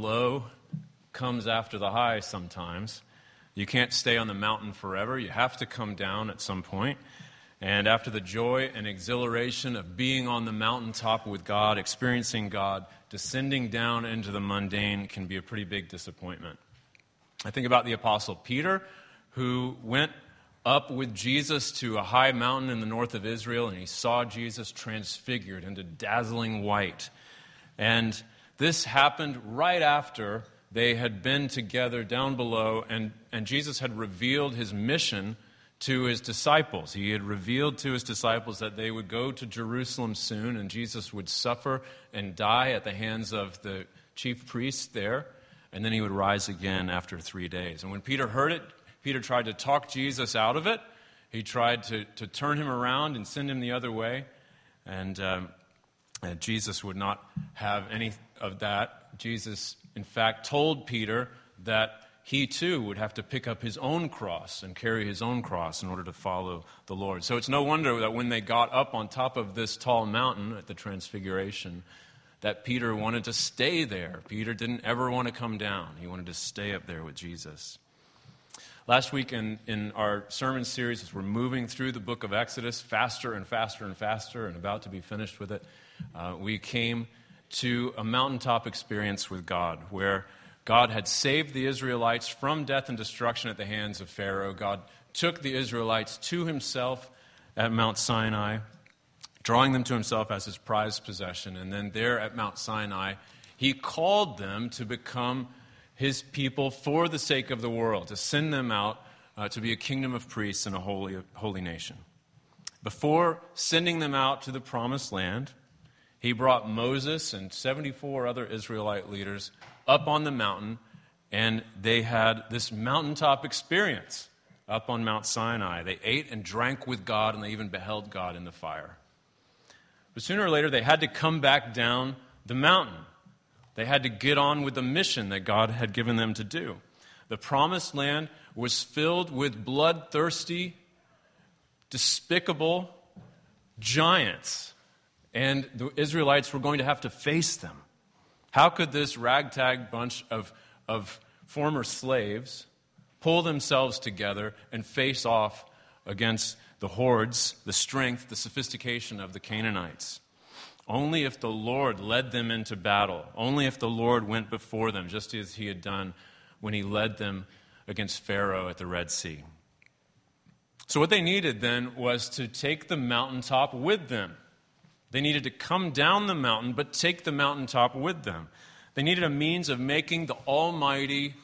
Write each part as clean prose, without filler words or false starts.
low comes after the high sometimes. You can't stay on the mountain forever. You have to come down at some point. And after the joy and exhilaration of being on the mountaintop with God, experiencing God, descending down into the mundane can be a pretty big disappointment. I think about the Apostle Peter, who went up with Jesus to a high mountain in the north of Israel, and he saw Jesus transfigured into dazzling white. And this happened right after they had been together down below, and Jesus had revealed his mission to his disciples. He had revealed to his disciples that they would go to Jerusalem soon, and Jesus would suffer and die at the hands of the chief priests there, and then he would rise again after 3 days. And when Peter heard it, Peter tried to talk Jesus out of it. He tried to turn him around and send him the other way, and Jesus would not have any of that. Jesus, in fact, told Peter that he too would have to pick up his own cross and carry his own cross in order to follow the Lord. So it's no wonder that when they got up on top of this tall mountain at the Transfiguration, that Peter wanted to stay there. Peter didn't ever want to come down. He wanted to stay up there with Jesus. Last week in our sermon series, as we're moving through the book of Exodus faster and faster and faster and about to be finished with it, we came to a mountaintop experience with God where God had saved the Israelites from death and destruction at the hands of Pharaoh. God took the Israelites to himself at Mount Sinai, drawing them to himself as his prized possession. And then there at Mount Sinai, he called them to become his people for the sake of the world, to send them out to be a kingdom of priests and a holy nation. Before sending them out to the promised land, he brought Moses and 74 other Israelite leaders up on the mountain, and they had this mountaintop experience up on Mount Sinai. They ate and drank with God, and they even beheld God in the fire. But sooner or later, they had to come back down the mountain. They had to get on with the mission that God had given them to do. The promised land was filled with bloodthirsty, despicable giants, and the Israelites were going to have to face them. How could this ragtag bunch of former slaves pull themselves together and face off against the hordes, the strength, the sophistication of the Canaanites? Only if the Lord led them into battle. Only if the Lord went before them, just as he had done when he led them against Pharaoh at the Red Sea. So what they needed then was to take the mountaintop with them. They needed to come down the mountain, but take the mountaintop with them. They needed a means of making the almighty,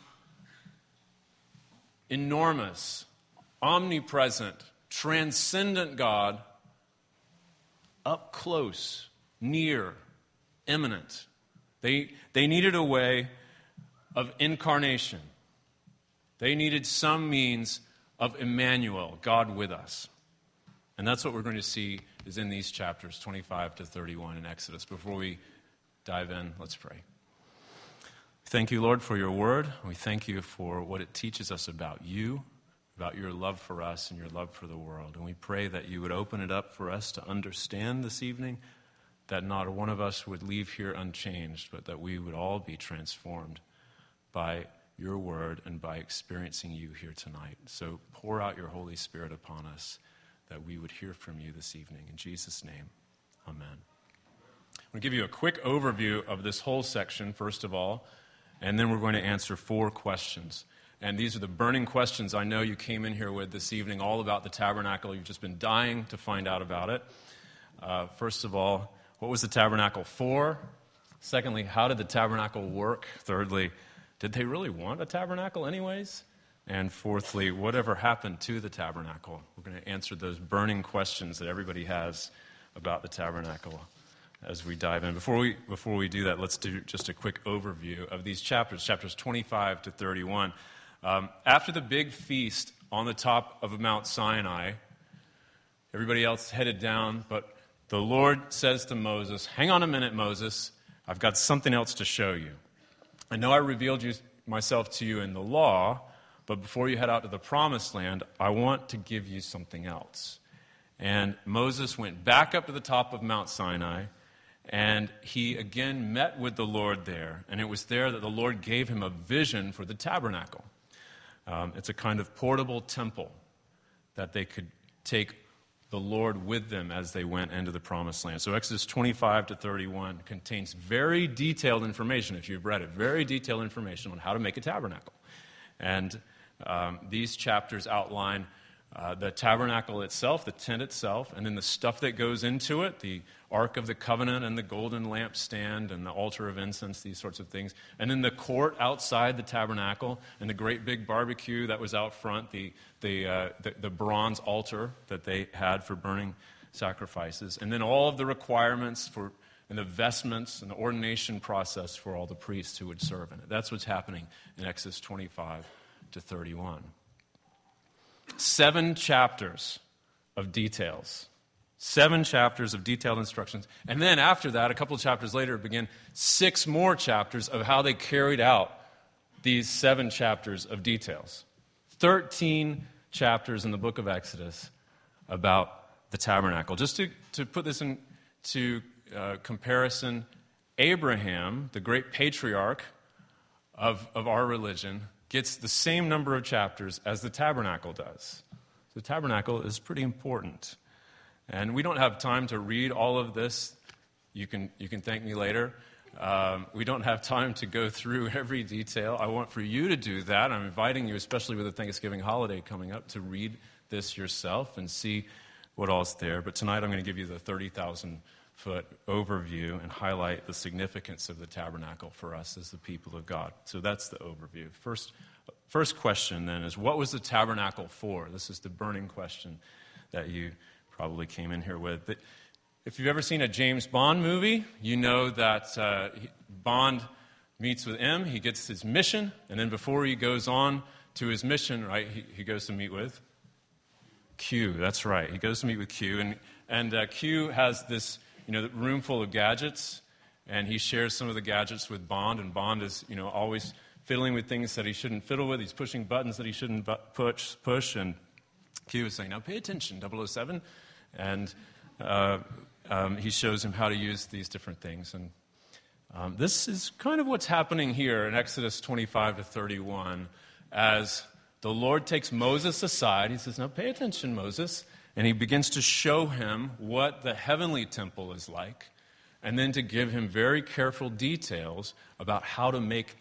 enormous, omnipresent, transcendent God up close, near, imminent. They needed a way of incarnation. They needed some means of Emmanuel, God with us. And that's what we're going to see is in these chapters 25 to 31 in Exodus. Before we dive in, let's pray. Thank you, Lord, for your word. We thank you for what it teaches us about you, about your love for us and your love for the world. And we pray that you would open it up for us to understand this evening, that not one of us would leave here unchanged, but that we would all be transformed by your word and by experiencing you here tonight. So pour out your Holy Spirit upon us, that we would hear from you this evening. In Jesus' name, amen. I'm going to give you a quick overview of this whole section, first of all, and then we're going to answer 4 questions. And these are the burning questions I know you came in here with this evening, all about the tabernacle. You've just been dying to find out about it. First of all, what was the tabernacle for? Secondly, how did the tabernacle work? Thirdly, did they really want a tabernacle anyways? And fourthly, whatever happened to the tabernacle? We're going to answer those burning questions that everybody has about the tabernacle as we dive in. Before we do that, let's do just a quick overview of these chapters 25 to 31. After the big feast on the top of Mount Sinai, everybody else headed down, but the Lord says to Moses, "Hang on a minute, Moses. I've got something else to show you. I know I revealed myself to you in the law, but before you head out to the promised land, I want to give you something else." And Moses went back up to the top of Mount Sinai, And he again met with the Lord there, and it was there that the Lord gave him a vision for the tabernacle. It's a kind of portable temple that they could take the Lord with them as they went into the promised land. So Exodus 25 to 31 contains very detailed information, if you've read it, very detailed information on how to make a tabernacle. And these chapters outline the tabernacle itself, the tent itself, and then the stuff that goes into it, the Ark of the Covenant and the golden lampstand and the altar of incense, these sorts of things. And then the court outside the tabernacle and the great big barbecue that was out front, the bronze altar that they had for burning sacrifices. And then all of the requirements and the vestments and the ordination process for all the priests who would serve in it. That's what's happening in Exodus 25 to 31. 7 chapters of details. 7 chapters of detailed instructions. And then after that, a couple of chapters later, begin 6 more chapters of how they carried out these 7 chapters of details. 13 chapters in the book of Exodus about the tabernacle. Just to put this into comparison, Abraham, the great patriarch of our religion, gets the same number of chapters as the tabernacle does. The tabernacle is pretty important. And we don't have time to read all of this. You can thank me later. We don't have time to go through every detail. I want for you to do that. I'm inviting you, especially with the Thanksgiving holiday coming up, to read this yourself and see what all's there. But tonight I'm going to give you the 30,000-foot overview and highlight the significance of the tabernacle for us as the people of God. So that's the overview. First question then is, what was the tabernacle for? This is the burning question that you probably came in here with. If you've ever seen a James Bond movie, you know that Bond meets with M, he gets his mission, and then before he goes on to his mission, right, he goes to meet with Q. That's right. He goes to meet with Q, and Q has this room full of gadgets, and he shares some of the gadgets with Bond, and Bond is always fiddling with things that he shouldn't fiddle with. He's pushing buttons that he shouldn't push, and Q is saying, "Now pay attention, 007," and he shows him how to use these different things. And this is kind of what's happening here in Exodus 25 to 31 as the Lord takes Moses aside. He says, "Now pay attention, Moses," and he begins to show him what the heavenly temple is like, and then to give him very careful details about how to make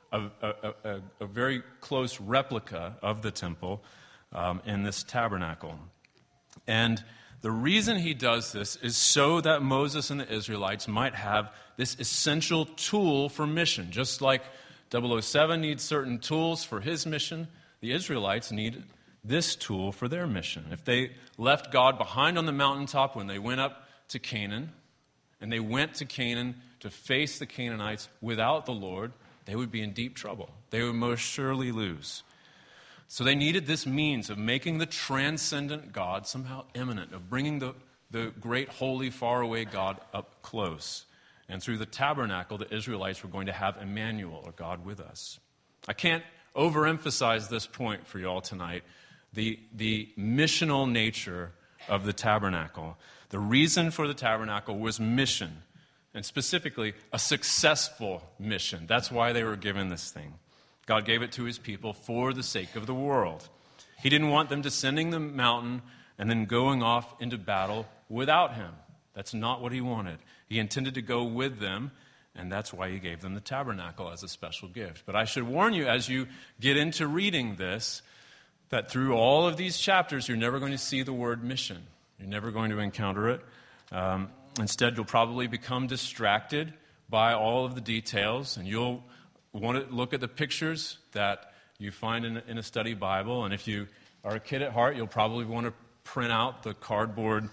a very close replica of the temple in this tabernacle. And the reason he does this is so that Moses and the Israelites might have this essential tool for mission. Just like 007 needs certain tools for his mission, the Israelites need this tool for their mission. If they left God behind on the mountaintop when they went up to Canaan, and they went to Canaan to face the Canaanites without the Lord, they would be in deep trouble. They would most surely lose. So they needed this means of making the transcendent God somehow immanent, of bringing the great, holy, faraway God up close. And through the tabernacle, the Israelites were going to have Emmanuel, or God with us. I can't overemphasize this point for you all tonight, the missional nature of the tabernacle. The reason for the tabernacle was mission, and specifically a successful mission. That's why they were given this thing. God gave it to his people for the sake of the world. He didn't want them descending the mountain and then going off into battle without him. That's not what he wanted. He intended to go with them, and that's why he gave them the tabernacle as a special gift. But I should warn you, as you get into reading this, that through all of these chapters, you're never going to see the word mission. You're never going to encounter it. Instead, you'll probably become distracted by all of the details, and you'll want to look at the pictures that you find in a study Bible. And if you are a kid at heart, you'll probably want to print out the cardboard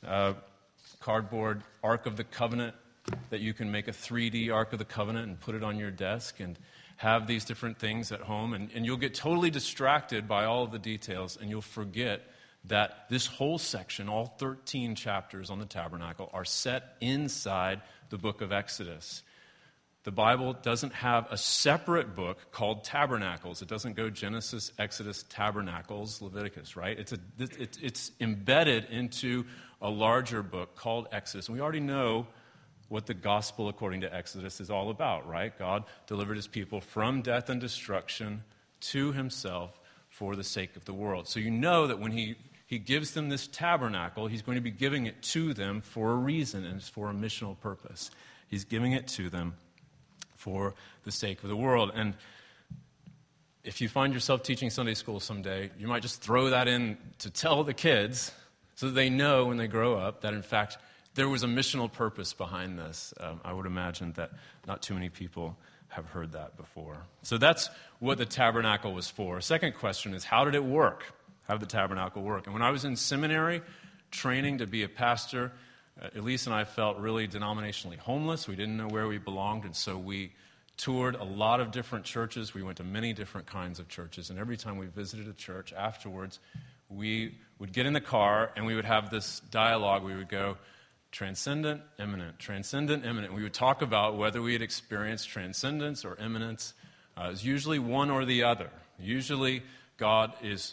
Ark of the Covenant, that you can make a 3D Ark of the Covenant and put it on your desk and have these different things at home. And you'll get totally distracted by all of the details, and you'll forget that this whole section, all 13 chapters on the tabernacle, are set inside the book of Exodus. The Bible doesn't have a separate book called Tabernacles. It doesn't go Genesis, Exodus, Tabernacles, Leviticus, right? It's embedded into a larger book called Exodus. And we already know what the gospel according to Exodus is all about, right? God delivered his people from death and destruction to himself for the sake of the world. So you know that when he gives them this tabernacle, he's going to be giving it to them for a reason, and it's for a missional purpose. He's giving it to them for the sake of the world. And if you find yourself teaching Sunday school someday, you might just throw that in to tell the kids so that they know when they grow up that, in fact, there was a missional purpose behind this. I would imagine that not too many people have heard that before. So that's what the tabernacle was for. Second question is, how did it work? How did the tabernacle work? And when I was in seminary training to be a pastor, Elise and I felt really denominationally homeless. We didn't know where we belonged, and so we toured a lot of different churches. We went to many different kinds of churches, and every time we visited a church afterwards, we would get in the car and we would have this dialogue. We would go, transcendent, immanent, transcendent, immanent. We would talk about whether we had experienced transcendence or immanence. It's usually one or the other. Usually God is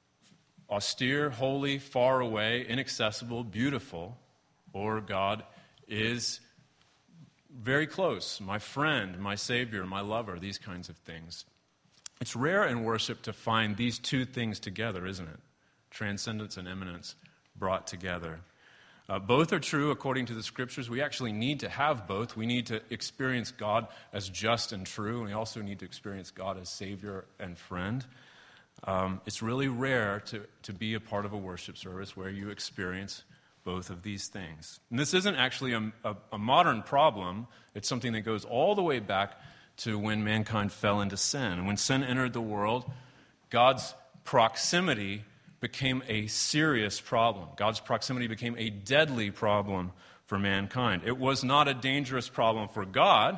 austere, holy, far away, inaccessible, beautiful, or God is very close, my friend, my Savior, my lover, these kinds of things. It's rare in worship to find these two things together, isn't it? Transcendence and immanence brought together. Both are true according to the Scriptures. We actually need to have both. We need to experience God as just and true, and we also need to experience God as Savior and friend. It's really rare to be a part of a worship service where you experience both of these things. And this isn't actually a modern problem. It's something that goes all the way back to when mankind fell into sin. When sin entered the world, God's proximity became a serious problem. God's proximity became a deadly problem for mankind. It was not a dangerous problem for God.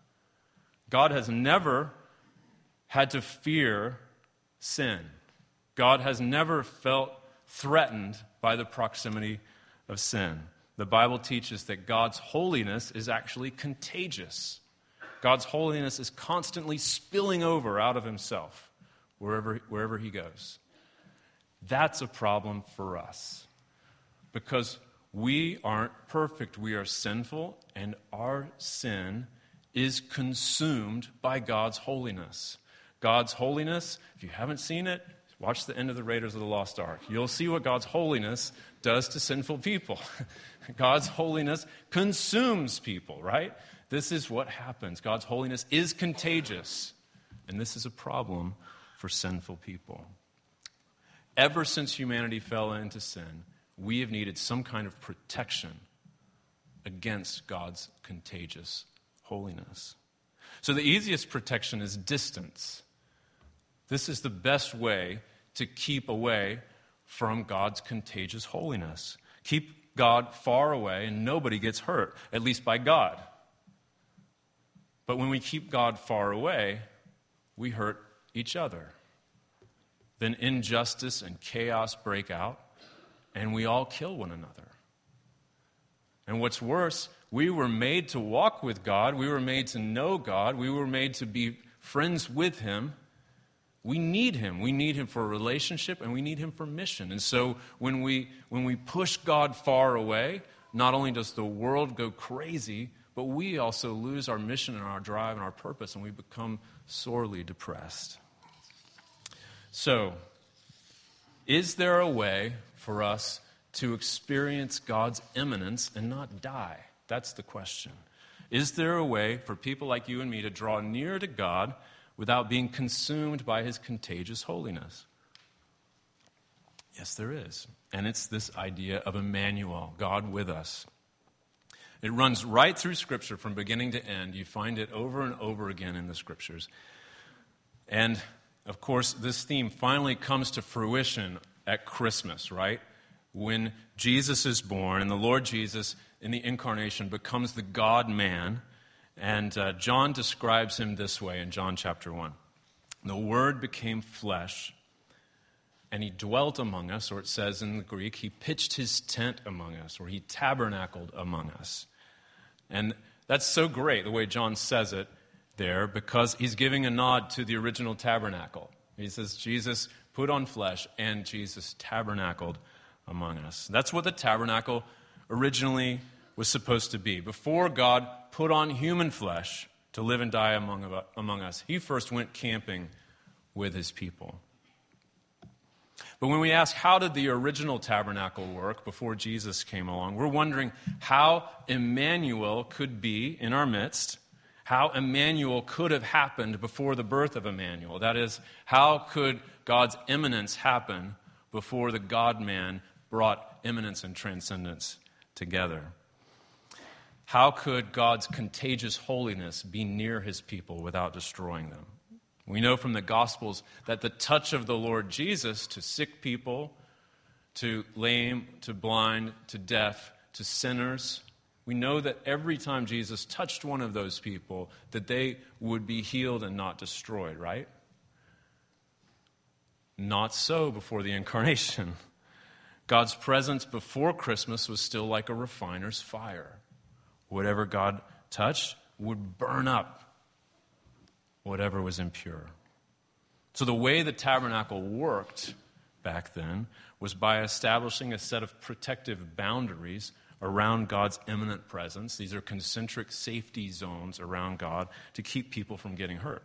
God has never had to fear sin. God has never felt threatened by the proximity of sin. The Bible teaches that God's holiness is actually contagious. God's holiness is constantly spilling over out of himself wherever he goes. That's a problem for us because we aren't perfect. We are sinful, and our sin is consumed by God's holiness. God's holiness, if you haven't seen it, watch the end of the Raiders of the Lost Ark. You'll see what God's holiness does to sinful people. God's holiness consumes people, right? This is what happens. God's holiness is contagious, and this is a problem for sinful people. Ever since humanity fell into sin, we have needed some kind of protection against God's contagious holiness. So the easiest protection is distance. This is the best way to keep away from God's contagious holiness. Keep God far away and nobody gets hurt, at least by God. But when we keep God far away, we hurt each other. Then injustice and chaos break out, and we all kill one another. And what's worse, we were made to walk with God. We were made to know God. We were made to be friends with him. We need him. We need him for a relationship, and we need him for mission. And so when we push God far away, not only does the world go crazy, but we also lose our mission and our drive and our purpose, and we become sorely depressed. So, is there a way for us to experience God's immanence and not die? That's the question. Is there a way for people like you and me to draw near to God without being consumed by his contagious holiness? Yes, there is. And it's this idea of Emmanuel, God with us. It runs right through Scripture from beginning to end. You find it over and over again in the Scriptures. And of course, this theme finally comes to fruition at Christmas, right? When Jesus is born and the Lord Jesus in the incarnation becomes the God-man. And John describes him this way in John chapter 1. The Word became flesh and he dwelt among us, or it says in the Greek, he pitched his tent among us, or he tabernacled among us. And that's so great, the way John says it there, because he's giving a nod to the original tabernacle. He says Jesus put on flesh and Jesus tabernacled among us. That's what the tabernacle originally was supposed to be. Before God put on human flesh to live and die among us, he first went camping with his people. But when we ask, how did the original tabernacle work before Jesus came along, we're wondering how Emmanuel could be in our midst, how Emmanuel could have happened before the birth of Emmanuel. That is, how could God's immanence happen before the God-man brought immanence and transcendence together? How could God's contagious holiness be near his people without destroying them? We know from the Gospels that the touch of the Lord Jesus to sick people, to lame, to blind, to deaf, to sinners, we know that every time Jesus touched one of those people, that they would be healed and not destroyed, right? Not so before the incarnation. God's presence before Christmas was still like a refiner's fire. Whatever God touched would burn up whatever was impure. So the way the tabernacle worked back then was by establishing a set of protective boundaries around God's immanent presence. These are concentric safety zones around God to keep people from getting hurt.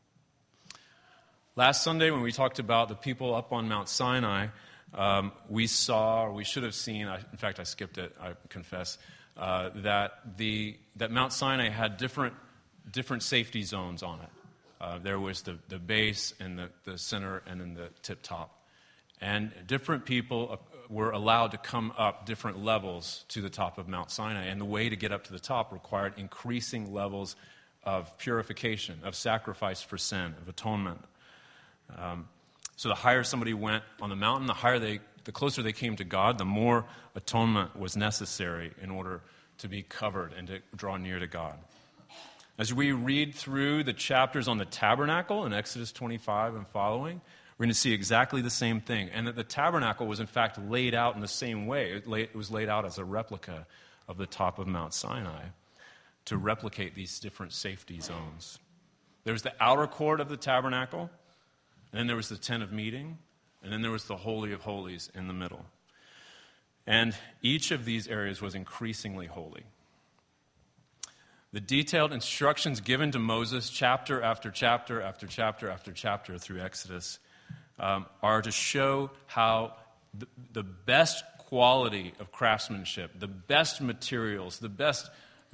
Last Sunday, when we talked about the people up on Mount Sinai, we saw, or we should have seen, in fact, I skipped it, I confess, that Mount Sinai had different safety zones on it. There was the base and the center and then the tip top. And different people were allowed to come up different levels to the top of Mount Sinai. And the way to get up to the top required increasing levels of purification, of sacrifice for sin, of atonement. So the higher somebody went on the mountain, the closer they came to God, the more atonement was necessary in order to be covered and to draw near to God. As we read through the chapters on the tabernacle in Exodus 25 and following, we're going to see exactly the same thing. And that the tabernacle was in fact laid out in the same way. It was laid out as a replica of the top of Mount Sinai to replicate these different safety zones. There was the outer court of the tabernacle, and then there was the tent of meeting, and then there was the Holy of Holies in the middle. And each of these areas was increasingly holy. The detailed instructions given to Moses, chapter after chapter after chapter after chapter through Exodus, are to show how the best quality of craftsmanship, the best materials, the best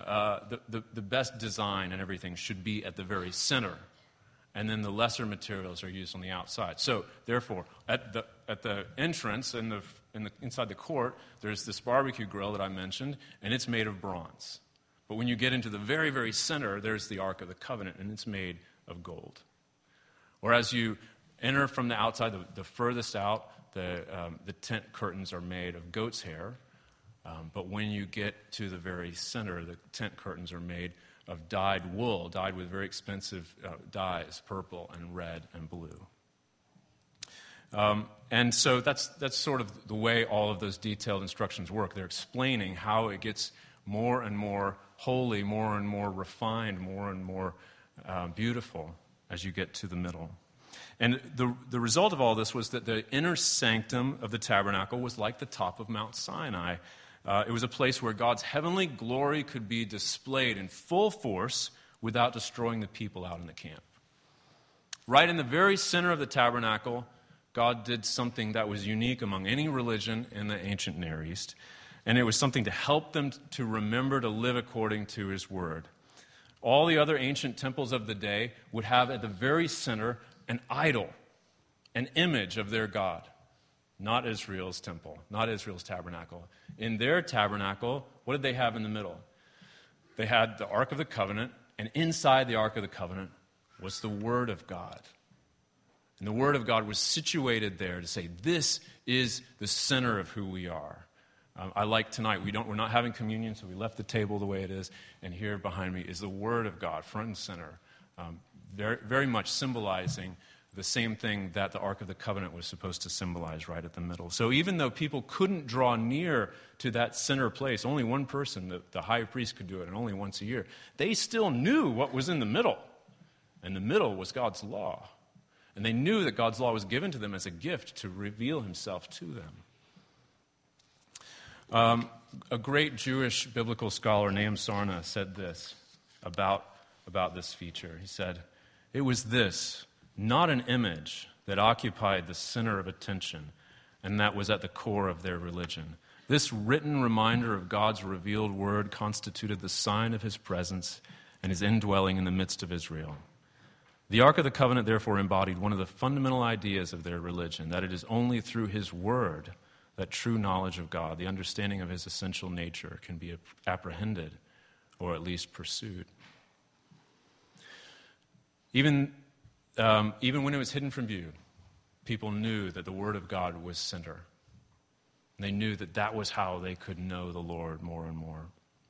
design and everything should be at the very center, and then the lesser materials are used on the outside. So, therefore, at the entrance inside the court, there's this barbecue grill that I mentioned, and it's made of bronze. But when you get into the very, very center, there's the Ark of the Covenant, and it's made of gold. Whereas you enter from the outside, the furthest out, the tent curtains are made of goat's hair. But when you get to the very center, the tent curtains are made of dyed wool, dyed with very expensive dyes, purple and red and blue. And so that's sort of the way all of those detailed instructions work. They're explaining how it gets more and more holy, more and more refined, more and more beautiful as you get to the middle. And the result of all this was that the inner sanctum of the tabernacle was like the top of Mount Sinai. It was a place where God's heavenly glory could be displayed in full force without destroying the people out in the camp. Right in the very center of the tabernacle, God did something that was unique among any religion in the ancient Near East. And it was something to help them to remember to live according to his word. All the other ancient temples of the day would have at the very center an idol, an image of their God. Not Israel's temple, not Israel's tabernacle. In their tabernacle, what did they have in the middle? They had the Ark of the Covenant, and inside the Ark of the Covenant was the Word of God. And the Word of God was situated there to say, this is the center of who we are. I like tonight, we're not having communion, so we left the table the way it is, and here behind me is the Word of God, front and center, very, very much symbolizing the same thing that the Ark of the Covenant was supposed to symbolize right at the middle. So even though people couldn't draw near to that center place, only one person, the high priest, could do it, and only once a year, they still knew what was in the middle. And the middle was God's law. And they knew that God's law was given to them as a gift to reveal himself to them. A great Jewish biblical scholar, Nahum Sarna, said this about this feature. He said, "It was this, not an image, that occupied the center of attention, and that was at the core of their religion. This written reminder of God's revealed word constituted the sign of his presence and his indwelling in the midst of Israel. The Ark of the Covenant therefore embodied one of the fundamental ideas of their religion, that it is only through his word that true knowledge of God, the understanding of his essential nature, can be apprehended or at least pursued." Even when it was hidden from view, people knew that the Word of God was center. They knew that that was how they could know the Lord more and more.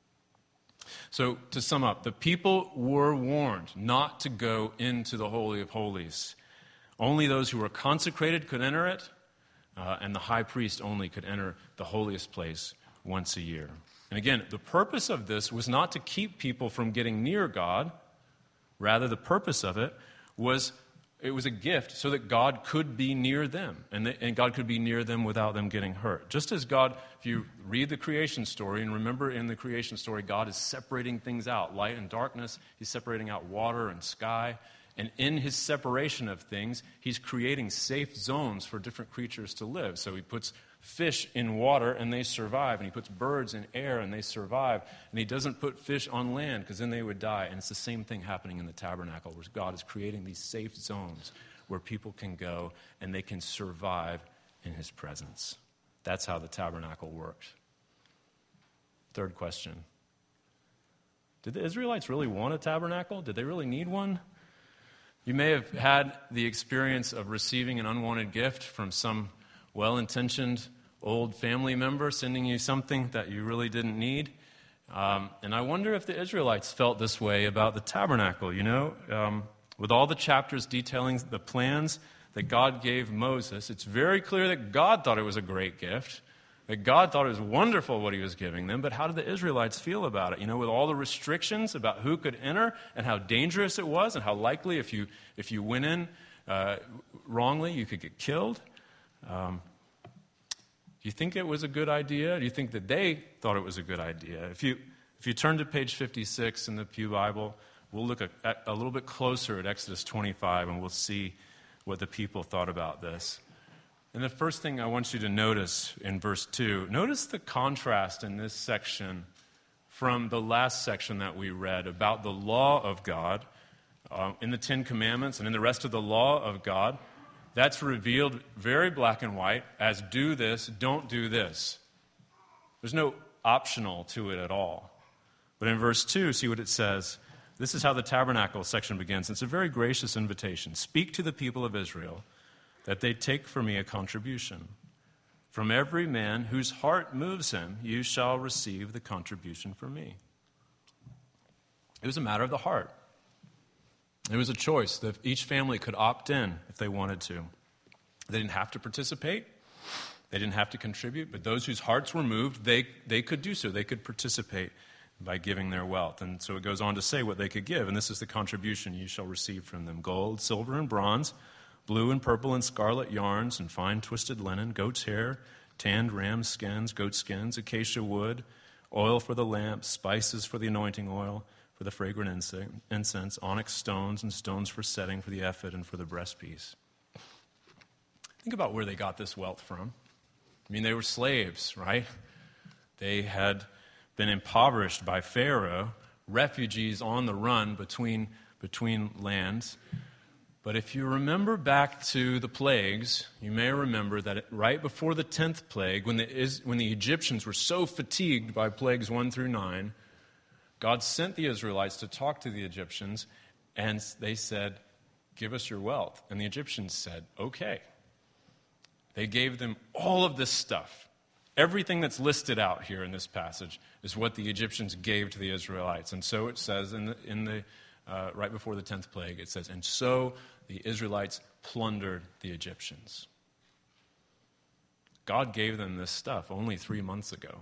So, to sum up, the people were warned not to go into the Holy of Holies. Only those who were consecrated could enter it, and the high priest only could enter the holiest place once a year. And again, the purpose of this was not to keep people from getting near God. Rather, the purpose of it was a gift so that God could be near them, and God could be near them without them getting hurt. Just as God, if you read the creation story, and remember in the creation story, God is separating things out, light and darkness. He's separating out water and sky. And in his separation of things, he's creating safe zones for different creatures to live. So he puts fish in water and they survive, and he puts birds in air and they survive, and he doesn't put fish on land because then they would die. And it's the same thing happening in the tabernacle, where God is creating these safe zones where people can go and they can survive in his presence. That's how the tabernacle worked. Third question. Did the Israelites really want a tabernacle? Did they really need one? You may have had the experience of receiving an unwanted gift from some well-intentioned old family member sending you something that you really didn't need. And I wonder if the Israelites felt this way about the tabernacle, with all the chapters detailing the plans that God gave Moses. It's very clear that God thought it was a great gift, that God thought it was wonderful what he was giving them, but how did the Israelites feel about it? With all the restrictions about who could enter and how dangerous it was and how likely if you went in wrongly, you could get killed. Do you think it was a good idea? Do you think that they thought it was a good idea? If you turn to page 56 in the Pew Bible, we'll look at a little bit closer at Exodus 25, and we'll see what the people thought about this. And the first thing I want you to notice in verse 2, notice the contrast in this section from the last section that we read about the law of God in the Ten Commandments and in the rest of the law of God. That's revealed very black and white as do this, don't do this. There's no optional to it at all. But in verse 2, see what it says. This is how the tabernacle section begins. It's a very gracious invitation. Speak to the people of Israel that they take for me a contribution. From every man whose heart moves him, you shall receive the contribution from me. It was a matter of the heart. It was a choice that each family could opt in if they wanted to. They didn't have to participate. They didn't have to contribute. But those whose hearts were moved, they could do so. They could participate by giving their wealth. And so it goes on to say what they could give. And this is the contribution you shall receive from them. Gold, silver, and bronze, blue and purple and scarlet yarns, and fine twisted linen, goat's hair, tanned ram skins, goat skins, acacia wood, oil for the lamp, spices for the anointing oil, for the fragrant incense, onyx stones and stones for setting, for the ephod and for the breastpiece. Think about where they got this wealth from. I mean, they were slaves, right? They had been impoverished by Pharaoh, refugees on the run between lands. But if you remember back to the plagues, you may remember that right before the 10th plague, when the Egyptians were so fatigued by plagues 1 through 9, God sent the Israelites to talk to the Egyptians, and they said, "Give us your wealth." And the Egyptians said, "Okay." They gave them all of this stuff. Everything that's listed out here in this passage is what the Egyptians gave to the Israelites. And so it says right before the 10th plague, it says, "And so the Israelites plundered the Egyptians." God gave them this stuff only 3 months ago.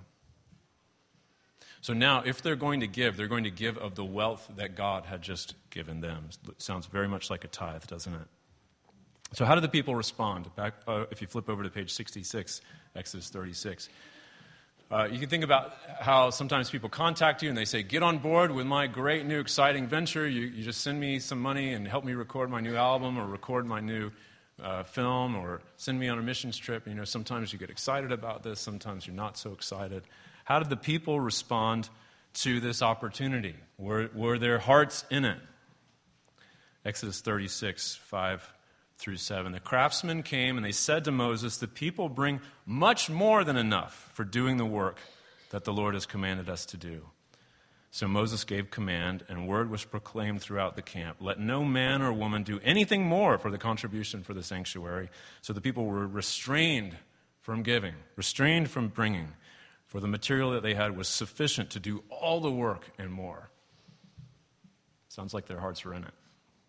So now, if they're going to give of the wealth that God had just given them. It sounds very much like a tithe, doesn't it? So how did the people respond? Back, if you flip over to page 66, Exodus 36. You can think about how sometimes people contact you and they say, get on board with my great new exciting venture. You just send me some money and help me record my new album or record my new film or send me on a missions trip. You know, sometimes you get excited about this, sometimes you're not so excited. How did the people respond to this opportunity? Were their hearts in it? Exodus 36, 5 through 7. The craftsmen came and they said to Moses, the people bring much more than enough for doing the work that the Lord has commanded us to do. So Moses gave command, and word was proclaimed throughout the camp. Let no man or woman do anything more for the contribution for the sanctuary. So the people were restrained from giving, restrained from bringing, for the material that they had was sufficient to do all the work and more. Sounds like their hearts were in it.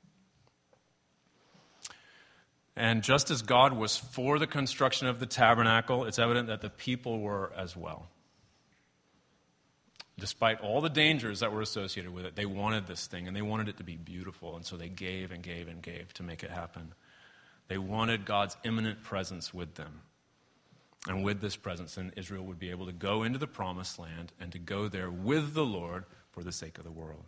And just as God was for the construction of the tabernacle, it's evident that the people were as well. Despite all the dangers that were associated with it, they wanted this thing, and they wanted it to be beautiful, and so they gave and gave and gave to make it happen. They wanted God's imminent presence with them. And with this presence, then Israel would be able to go into the promised land and to go there with the Lord for the sake of the world.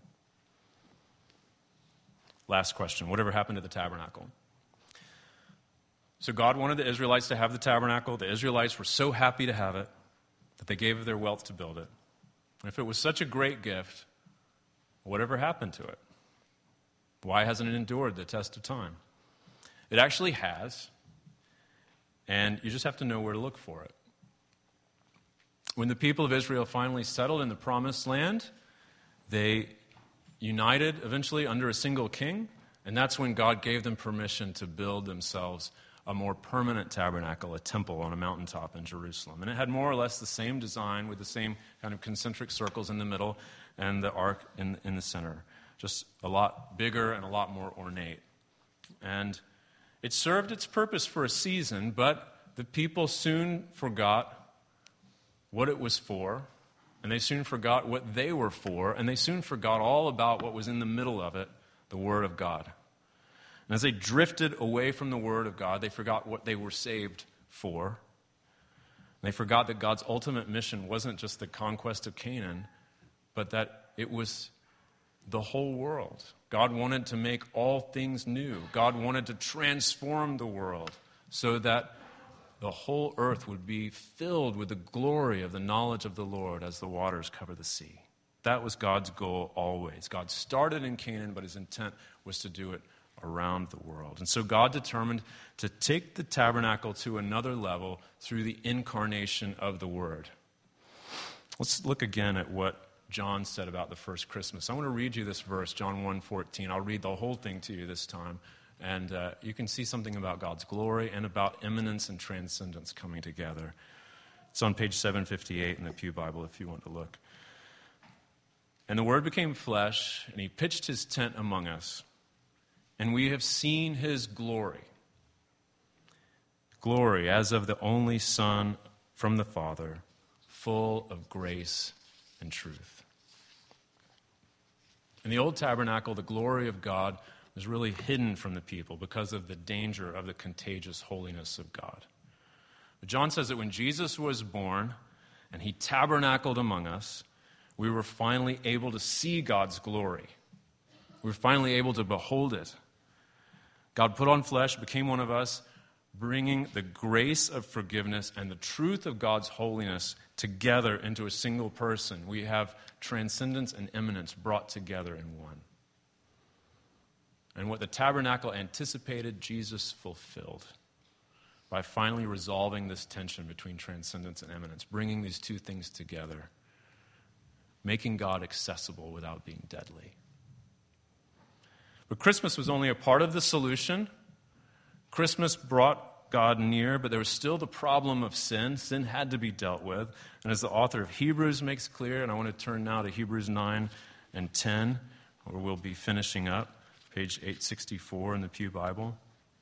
Last question, whatever happened to the tabernacle? So God wanted the Israelites to have the tabernacle. The Israelites were so happy to have it that they gave of their wealth to build it. And if it was such a great gift, whatever happened to it? Why hasn't it endured the test of time? It actually has, and you just have to know where to look for it. When the people of Israel finally settled in the promised land, they united eventually under a single king, and that's when God gave them permission to build themselves a more permanent tabernacle, a temple on a mountaintop in Jerusalem. And it had more or less the same design with the same kind of concentric circles in the middle and the ark in the center. Just a lot bigger and a lot more ornate. And it served its purpose for a season, but the people soon forgot what it was for, and they soon forgot what they were for, and they soon forgot all about what was in the middle of it, the Word of God. And as they drifted away from the Word of God, they forgot what they were saved for. They forgot that God's ultimate mission wasn't just the conquest of Canaan, but that it was the whole world. God wanted to make all things new. God wanted to transform the world so that the whole earth would be filled with the glory of the knowledge of the Lord as the waters cover the sea. That was God's goal always. God started in Canaan, but his intent was to do it around the world. And so God determined to take the tabernacle to another level through the incarnation of the Word. Let's look again at what John said about the first Christmas. I want to read you this verse, John 1:14. I'll read the whole thing to you this time. And you can see something about God's glory and about immanence and transcendence coming together. It's on page 758 in the Pew Bible if you want to look. And the Word became flesh, and he pitched his tent among us. And we have seen his glory. Glory as of the only Son from the Father, full of grace and truth. In the old tabernacle, the glory of God was really hidden from the people because of the danger of the contagious holiness of God. But John says that when Jesus was born and he tabernacled among us, we were finally able to see God's glory. We were finally able to behold it. God put on flesh, became one of us, bringing the grace of forgiveness and the truth of God's holiness together into a single person. We have transcendence and immanence brought together in one. And what the tabernacle anticipated, Jesus fulfilled by finally resolving this tension between transcendence and immanence, bringing these two things together, making God accessible without being deadly. But Christmas was only a part of the solution. Christmas brought God near, but there was still the problem of sin. Sin had to be dealt with. And as the author of Hebrews makes clear, and I want to turn now to Hebrews 9 and 10, where we'll be finishing up, page 864 in the Pew Bible.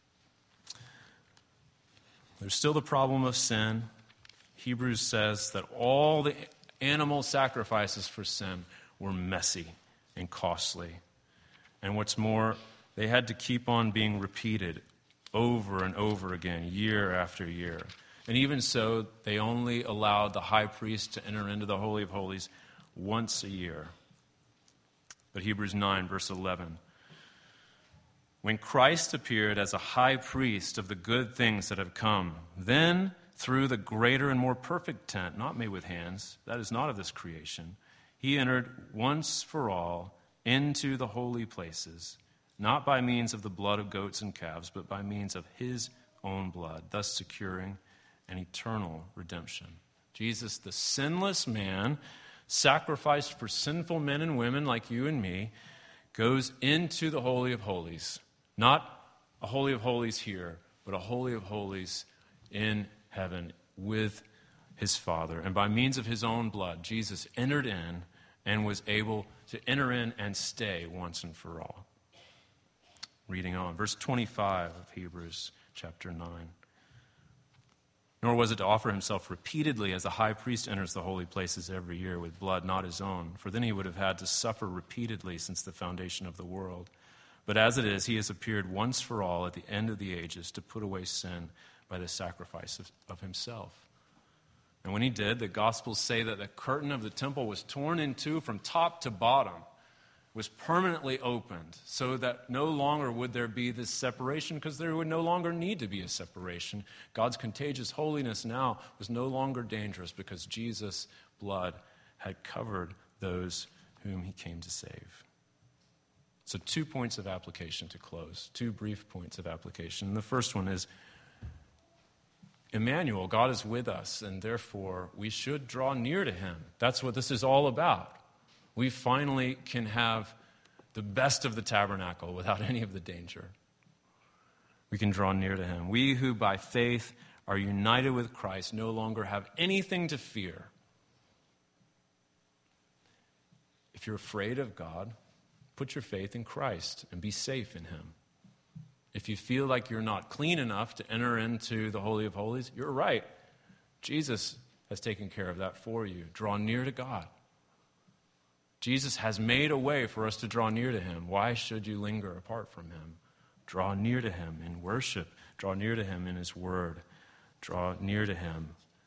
There's still the problem of sin. Hebrews says that all the animal sacrifices for sin were messy and costly. And what's more, they had to keep on being repeated over and over again, year after year. And even so, they only allowed the high priest to enter into the Holy of Holies once a year. But Hebrews 9, verse 11. When Christ appeared as a high priest of the good things that have come, then through the greater and more perfect tent, not made with hands, that is not of this creation, he entered once for all into the holy places, not by means of the blood of goats and calves, but by means of his own blood, thus securing an eternal redemption. Jesus, the sinless man, sacrificed for sinful men and women like you and me, goes into the Holy of Holies. Not a Holy of Holies here, but a Holy of Holies in heaven with his Father. And by means of his own blood, Jesus entered in and was able to enter in and stay once and for all. Reading on, verse 25 of Hebrews chapter 9. Nor was it to offer himself repeatedly as the high priest enters the holy places every year with blood not his own, for then he would have had to suffer repeatedly since the foundation of the world. But as it is, he has appeared once for all at the end of the ages to put away sin by the sacrifice of himself. And when he did, the Gospels say that the curtain of the temple was torn in two from top to bottom, was permanently opened, so that no longer would there be this separation, because there would no longer need to be a separation. God's contagious holiness now was no longer dangerous because Jesus' blood had covered those whom he came to save. So 2 points of application to close, 2 brief points of application. And the first one is, Emmanuel, God is with us, and therefore we should draw near to him. That's what this is all about. We finally can have the best of the tabernacle without any of the danger. We can draw near to him. We who by faith are united with Christ no longer have anything to fear. If you're afraid of God, put your faith in Christ and be safe in him. If you feel like you're not clean enough to enter into the Holy of Holies, you're right. Jesus has taken care of that for you. Draw near to God. Jesus has made a way for us to draw near to him. Why should you linger apart from him? Draw near to him in worship. Draw near to him in his word. Draw near to him.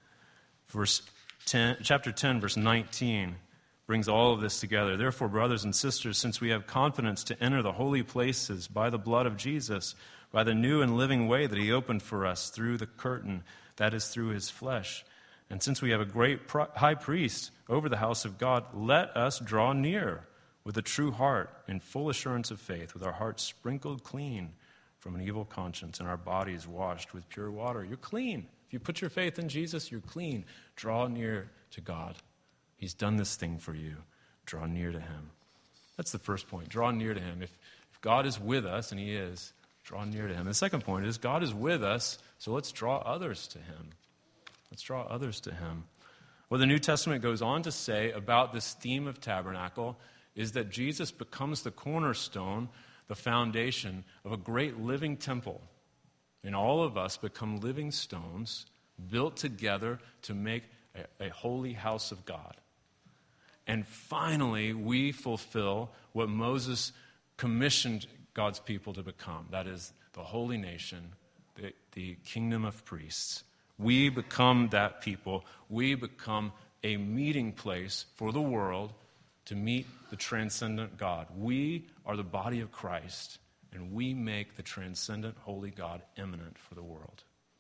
Chapter 10, verse 19 brings all of this together. Therefore, brothers and sisters, since we have confidence to enter the holy places by the blood of Jesus, by the new and living way that he opened for us through the curtain, that is through his flesh, and since we have a great high priest over the house of God, let us draw near with a true heart in full assurance of faith, with our hearts sprinkled clean from an evil conscience and our bodies washed with pure water. You're clean. If you put your faith in Jesus, you're clean. Draw near to God. He's done this thing for you. Draw near to him. That's the first point. Draw near to him. If God is with us, and he is, draw near to him. The second point is God is with us, so let's draw others to him. Let's draw others to him. What the New Testament goes on to say about this theme of tabernacle is that Jesus becomes the cornerstone, the foundation of a great living temple. And all of us become living stones built together to make a holy house of God. And finally, we fulfill what Moses commissioned God's people to become. That is the holy nation, the kingdom of priests. We become that people. We become a meeting place for the world to meet the transcendent God. We are the body of Christ, and we make the transcendent holy God immanent for the world.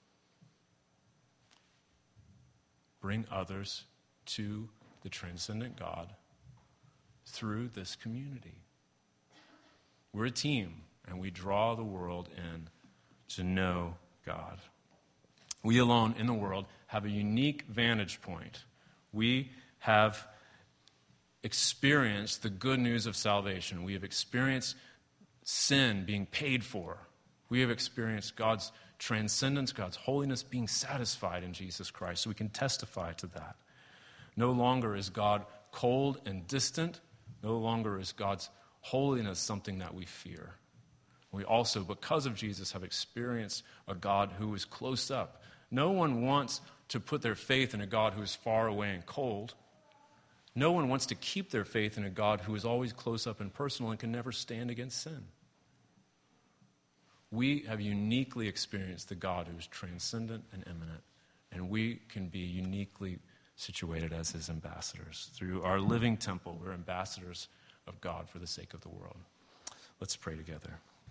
Bring others to the transcendent God through this community. We're a team, and we draw the world in to know God. We alone in the world have a unique vantage point. We have experienced the good news of salvation. We have experienced sin being paid for. We have experienced God's transcendence, God's holiness being satisfied in Jesus Christ. So we can testify to that. No longer is God cold and distant. No longer is God's holiness something that we fear. We also, because of Jesus, have experienced a God who is close up. No one wants to put their faith in a God who is far away and cold. No one wants to keep their faith in a God who is always close up and personal and can never stand against sin. We have uniquely experienced the God who is transcendent and immanent, and we can be uniquely situated as his ambassadors. Through our living temple, we're ambassadors of God for the sake of the world. Let's pray together.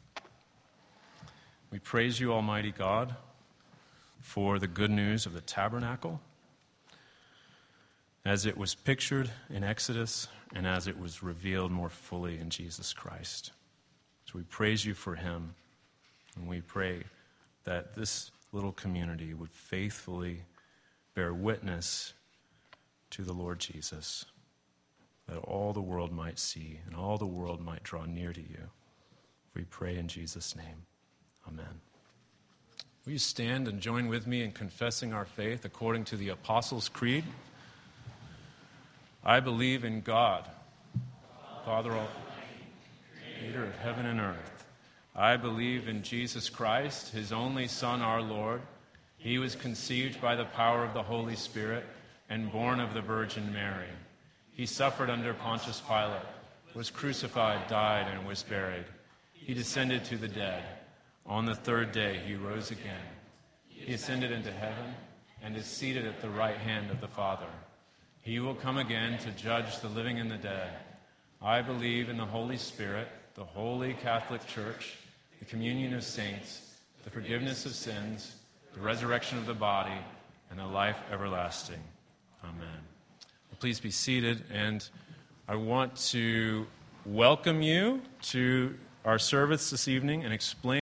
We praise you, Almighty God, for the good news of the tabernacle, as it was pictured in Exodus and as it was revealed more fully in Jesus Christ. So we praise you for him, and we pray that this little community would faithfully bear witness to the Lord Jesus, that all the world might see and all the world might draw near to you. We pray in Jesus' name. Amen. Will you stand and join with me in confessing our faith according to the Apostles' Creed? I believe in God, Father Almighty, creator of heaven and earth. I believe in Jesus Christ, his only Son, our Lord. He was conceived by the power of the Holy Spirit and born of the Virgin Mary. He suffered under Pontius Pilate, was crucified, died, and was buried. He descended to the dead. On the third day he rose again. He ascended into heaven and is seated at the right hand of the Father. He will come again to judge the living and the dead. I believe in the Holy Spirit, the holy Catholic Church, the communion of saints, the forgiveness of sins, the resurrection of the body, and the life everlasting. Amen. Please be seated, and I want to welcome you to our service this evening and explain